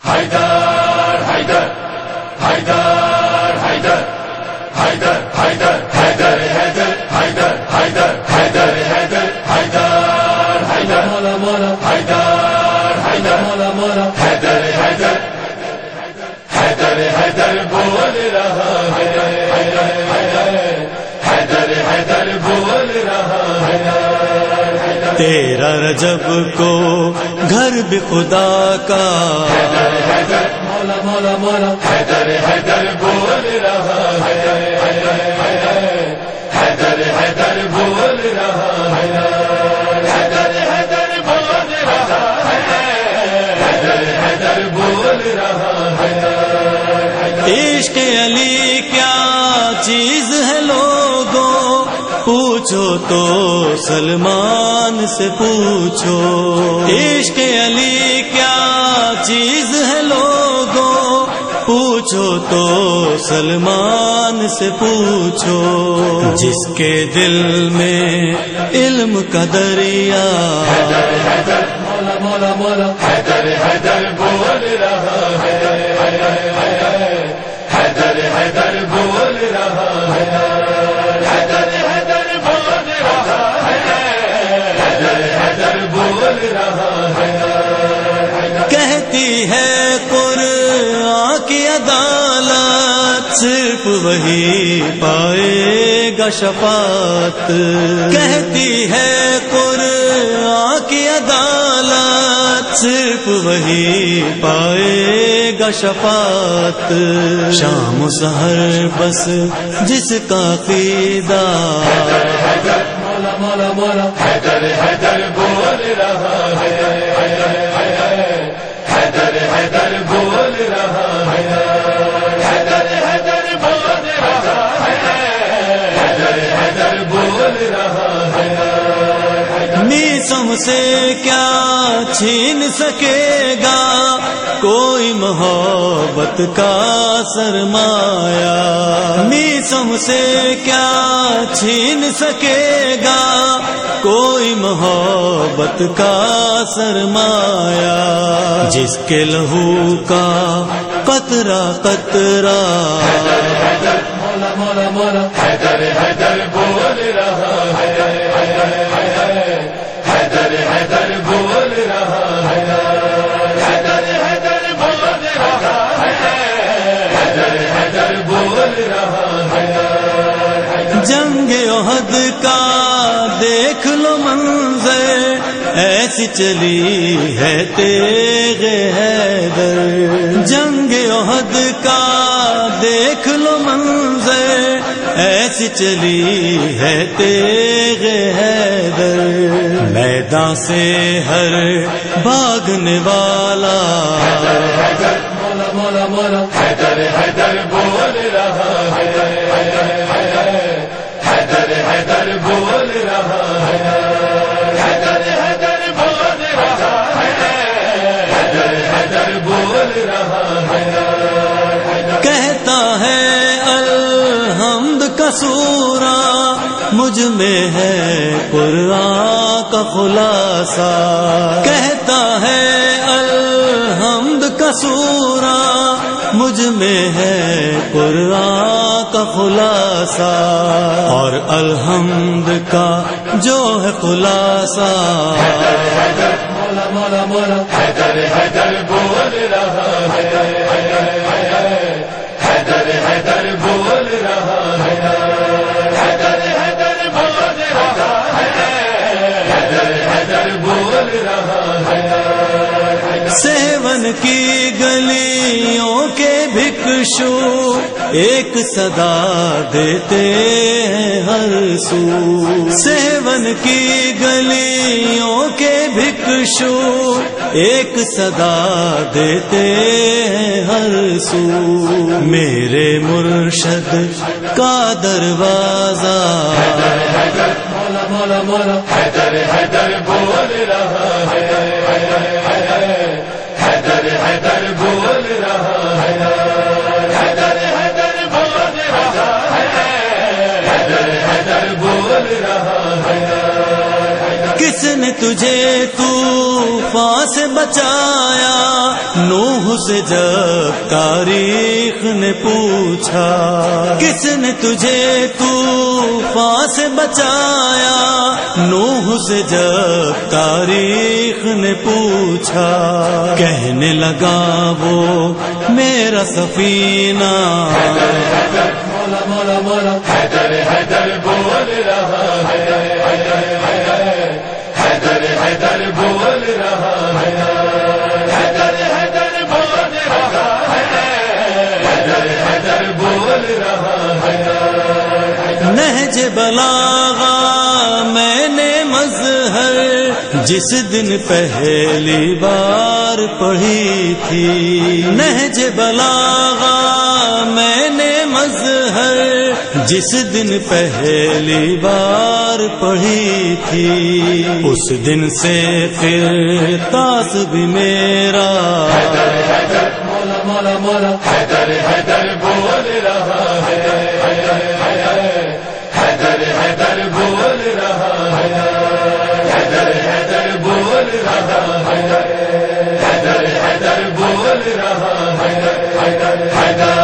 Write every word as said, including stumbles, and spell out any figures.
حیدر حیدر حیدر حیدر حیدر حیدر حیدر حیدر حیدر حیدر حیدر حیدر حیدر حیدر مولا مولا حیدر حیدر مولا مولا حیدر حیدر حیدر حیدر بول رہا ہے حیدر حیدر بول رہا ہے تیرا رجب کو گھر بھی خدا کا حیدر حیدر مولا مولا مولا حیدر حیدر بول رہا ہے حیدر حیدر بول رہا ہے حیدر حیدر بول رہا ہے حیدر حیدر بول رہا ہے عشق علی کیا چیز ہے لوگوں پوچھو تو سلمان سے پوچھو عشق علی کیا چیز ہے لوگوں پوچھو تو سلمان سے پوچھو جس کے دل میں علم کا دریا حیدر حیدر مولا مولا مولا حیدر حیدر بول رہا ہے حیدر حیدر بول رہا ہے حیدر حیدر بول رہا ہے حیدر حیدر بول رہا ہے کہتی ہے قرآن کی عدالت صرف وہی پائے گا شفاعت کہتی ہے قرآن کی عدالت صرف وہی پائے گا شفاعت شام و سحر بس جس کا عقیدہ حیدر مولا مولا مولا حیدر حیدر بول رہا ہے حیدر حیدر بول رہا ہے حیدر حیدر بول رہا ہے حیدر حیدر بول رہا ہے میسم سے کیا چھین سکے گا کوئی محبت کا سرمایہ میسم سے کیا چھین سکے گا کوئی محبت کا سرمایہ جس کے لہو کا قطرہ قطرہ حیدر مولا مولا مولا حیدر حیدر بول رہا ہے حیدر حیدر بول رہا ہے حیدر حیدر بول رہا ہے حیدر حیدر بول رہا ہے جنگ احد کا دیکھ لو منظر ایسی چلی ہے تیغ حیدر جنگ احد کا دیکھ لو منظر ایسی چلی ہے تیغ حیدر میدان سے ہر بھاگنے والا حیدر مولا مولا مولا حیدر حیدر بول رہا ہے حیدر حیدر بول رہا ہے حیدر حیدر بول رہا ہے حیدر حیدر بول رہا ہے کہتا ہے الحمد کا سورہ مجھ میں ہے قرآن کا خلاصہ کہتا ہے الحمد کا سورہ مجھ میں ہے قرآن کا خلاصہ اور الحمد کا جو ہے خلاصہ حیدر مولا مولا مولا حیدر حیدر بول رہا ہے حیدر حیدر بول رہا ہے حیدر حیدر بول رہا ہے حیدر حیدر بول رہا ہے سیون کی گلیوں کے بھکشو ایک صدا دیتے ہیں ہر سو سیون کی گلیوں کے بھکشو ایک صدا دیتے ہیں ہر سو میرے مرشد کا دروازہ حیدر مولا مولا مولا حیدر حیدر بول رہا ہے حیدر حیدر بول رہا ہے حیدر حیدر بول رہا ہے حیدر حیدر بول رہا ہے کس نے تجھے طوفان سے بچایا نوح سے جب تاریخ نے پوچھا کس نے تجھے طوفان سے بچایا، نوح سے جب تاریخ نے پوچھا کہنے لگا وہ میرا سفینہ، مولا مولا مولا حیدر حیدر بول رہا ہے، حیدر حیدر بول رہا ہے، حیدر حیدر بول رہا ہے، حیدر حیدر بول رہا ہے۔ نہج بلاغہ میں نے مظہر جس دن پہلی بار پڑھی تھی، نہج بلاغہ میں نے مظہر جس دن پہلی بار پڑھی تھی، اس دن سے پھر تاس بھی میرا حیدر حیدر مولا مولا مولا حیدر حیدر بول رہا ہے، حیدر حیدر بول رہا ہے، حیدر حیدر بول رہا ہے، حیدر حیدر بول رہا ہے، حیدر